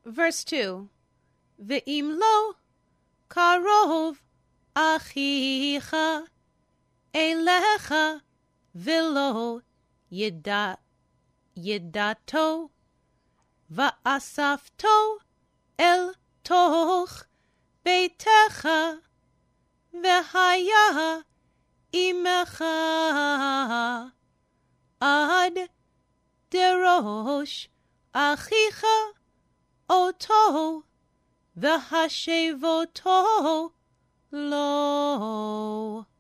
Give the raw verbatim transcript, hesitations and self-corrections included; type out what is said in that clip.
Verse two. Ve'im lo karov achicha elecha velo yida yidato va'asafto el toch beitecha v'haya imecha ad derosh achicha oto v'hashevoto lo.